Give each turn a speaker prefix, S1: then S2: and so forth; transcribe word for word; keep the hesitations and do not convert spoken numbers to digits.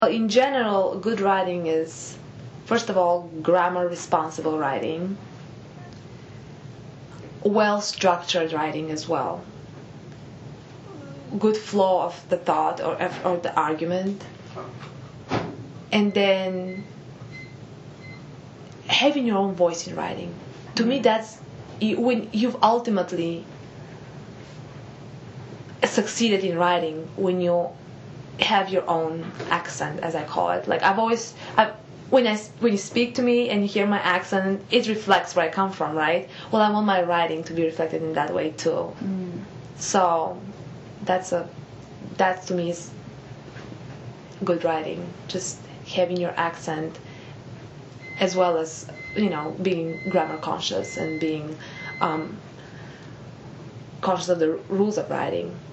S1: In general, good writing is, first of all, grammar responsible writing, well-structured writing as well, good flow of the thought or, or the argument, and then having your own voice in writing. To me, that's when you've ultimately succeeded in writing, when you have your own accent, as I call it. Like I've always, I've, when I when you speak to me and you hear my accent, it reflects where I come from, right? Well, I want my writing to be reflected in that way too. Mm. So that's a that to me is good writing. Just having your accent, as well as, you know, being grammar conscious and being um, conscious of the rules of writing.